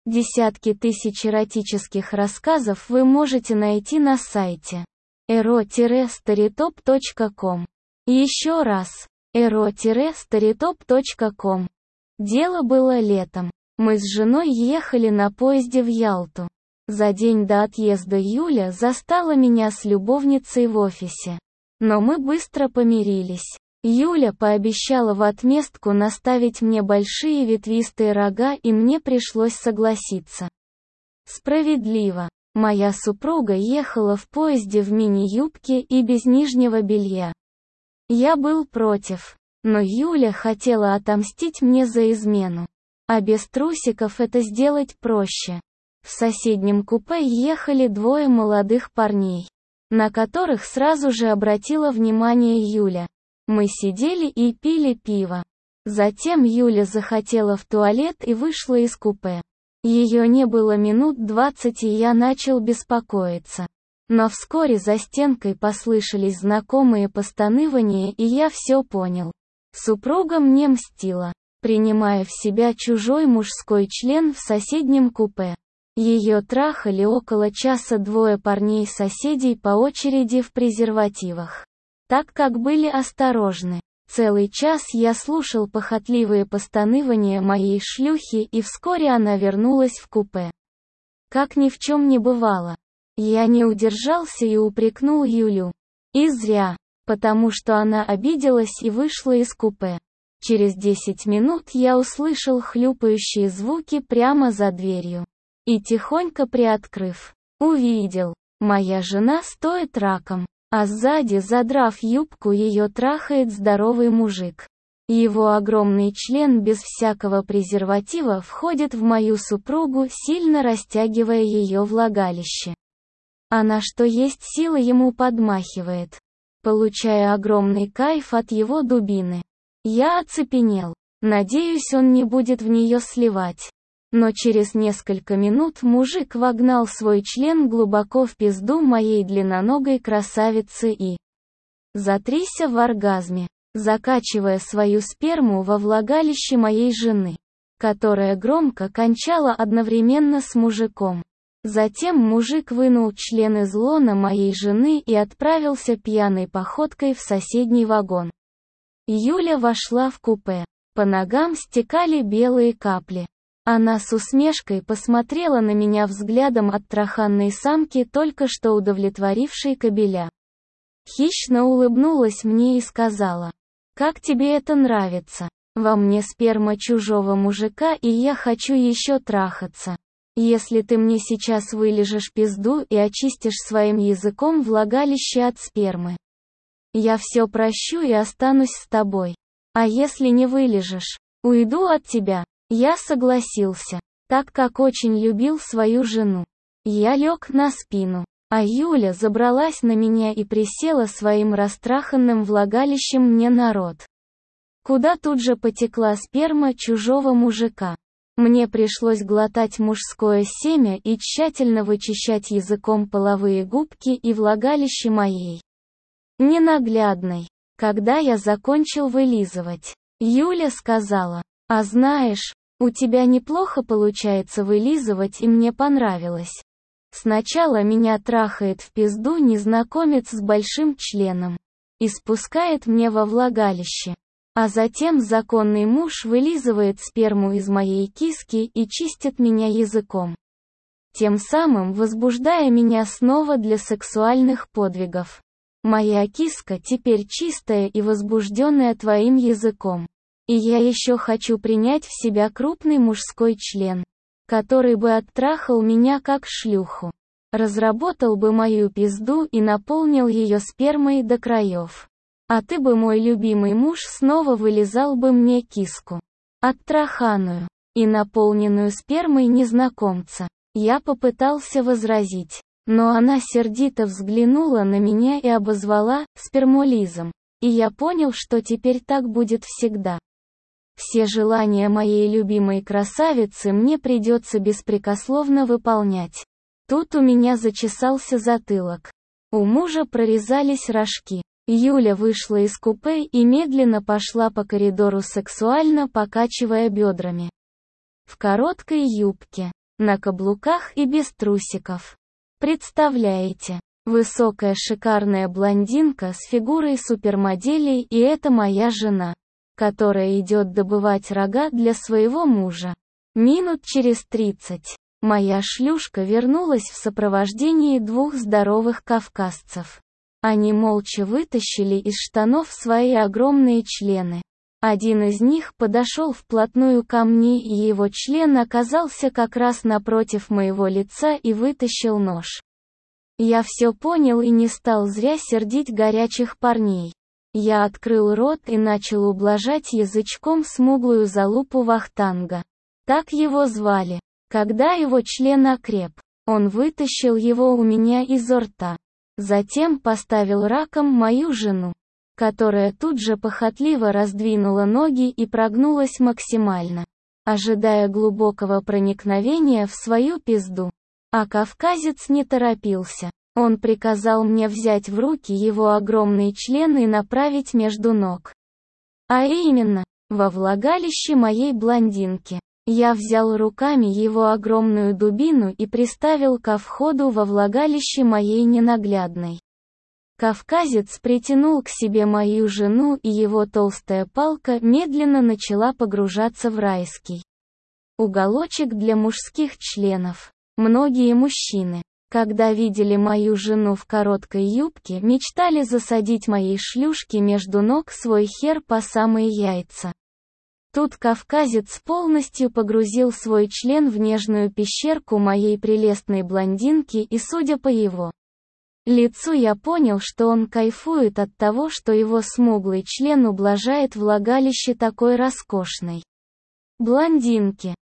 Десятки тысяч эротических рассказов вы можете найти на сайте ero-storytop.com. Еще раз, ero-storytop.com. Дело было летом. Мы с женой ехали на поезде в Ялту. За день до отъезда Юля застала меня с любовницей в офисе. Но мы быстро помирились. Юля пообещала в отместку наставить мне большие ветвистые рога, и мне пришлось согласиться. Справедливо. Моя супруга ехала в поезде в мини-юбке и без нижнего белья. Я был против. Но Юля хотела отомстить мне за измену. А без трусиков это сделать проще. В соседнем купе ехали двое молодых парней, на которых сразу же обратила внимание Юля. Мы сидели и пили пиво. Затем Юля захотела в туалет и вышла из купе. Ее не было минут 20, и я начал беспокоиться. Но вскоре за стенкой послышались знакомые постанывания, и я все понял. Супруга мне мстила, принимая в себя чужой мужской член в соседнем купе. Ее трахали около часа двое парней-соседей по очереди в презервативах. Так как были осторожны. Целый час я слушал похотливые постанывания моей шлюхи, и вскоре она вернулась в купе. Как ни в чем не бывало. Я не удержался и упрекнул Юлю. И зря, потому что она обиделась и вышла из купе. Через 10 минут я услышал хлюпающие звуки прямо за дверью. И тихонько приоткрыв, увидел, моя жена стоит раком. А сзади, задрав юбку, ее трахает здоровый мужик. Его огромный член без всякого презерватива входит в мою супругу, сильно растягивая ее влагалище. Она что есть силы ему подмахивает, получая огромный кайф от его дубины. Я оцепенел. Надеюсь, он не будет в нее сливать. Но через несколько минут мужик вогнал свой член глубоко в пизду моей длинноногой красавицы и затрясся в оргазме, закачивая свою сперму во влагалище моей жены, которая громко кончала одновременно с мужиком. Затем мужик вынул член из лона моей жены и отправился пьяной походкой в соседний вагон. Юля вошла в купе. По ногам стекали белые капли. Она с усмешкой посмотрела на меня взглядом оттраханной самки, только что удовлетворившей кобеля. Хищно улыбнулась мне и сказала: «Как тебе это нравится? Во мне сперма чужого мужика, и я хочу еще трахаться. Если ты мне сейчас вылижешь пизду и очистишь своим языком влагалище от спермы, я все прощу и останусь с тобой. А если не вылижешь, уйду от тебя». Я согласился, так как очень любил свою жену. Я лег на спину, а Юля забралась на меня и присела своим растраханным влагалищем мне на рот, куда тут же потекла сперма чужого мужика. Мне пришлось глотать мужское семя и тщательно вычищать языком половые губки и влагалище моей ненаглядной. Когда я закончил вылизывать, Юля сказала: «А знаешь, у тебя неплохо получается вылизывать, и мне понравилось. Сначала меня трахает в пизду незнакомец с большим членом и спускает мне во влагалище. А затем законный муж вылизывает сперму из моей киски и чистит меня языком, тем самым возбуждая меня снова для сексуальных подвигов. Моя киска теперь чистая и возбужденная твоим языком. И я еще хочу принять в себя крупный мужской член, который бы оттрахал меня как шлюху, разработал бы мою пизду и наполнил ее спермой до краев. А ты бы, мой любимый муж, снова вылизал бы мне киску, оттраханную и наполненную спермой незнакомца». Я попытался возразить, но она сердито взглянула на меня и обозвала спермолизом, и я понял, что теперь так будет всегда. Все желания моей любимой красавицы мне придется беспрекословно выполнять. Тут у меня зачесался затылок. У мужа прорезались рожки. Юля вышла из купе и медленно пошла по коридору, сексуально покачивая бедрами. В короткой юбке, на каблуках и без трусиков. Представляете? Высокая шикарная блондинка с фигурой супермодели, и это моя жена, которая идет добывать рога для своего мужа. Минут через 30. Моя шлюшка вернулась в сопровождении двух здоровых кавказцев. Они молча вытащили из штанов свои огромные члены. Один из них подошел вплотную ко мне, и его член оказался как раз напротив моего лица, и вытащил нож. Я все понял и не стал зря сердить горячих парней. Я открыл рот и начал ублажать язычком смуглую залупу Вахтанга. Так его звали. Когда его член окреп, он вытащил его у меня изо рта. Затем поставил раком мою жену, которая тут же похотливо раздвинула ноги и прогнулась максимально, ожидая глубокого проникновения в свою пизду. А кавказец не торопился. Он приказал мне взять в руки его огромный член и направить между ног. А именно, во влагалище моей блондинки. Я взял руками его огромную дубину и приставил ко входу во влагалище моей ненаглядной. Кавказец притянул к себе мою жену, и его толстая палка медленно начала погружаться в райский уголочек для мужских членов. Многие мужчины, когда видели мою жену в короткой юбке, мечтали засадить моей шлюшке между ног свой хер по самые яйца. Тут кавказец полностью погрузил свой член в нежную пещерку моей прелестной блондинки, и судя по его лицу, я понял, что он кайфует от того, что его смуглый член ублажает влагалище такой роскошной блондинки.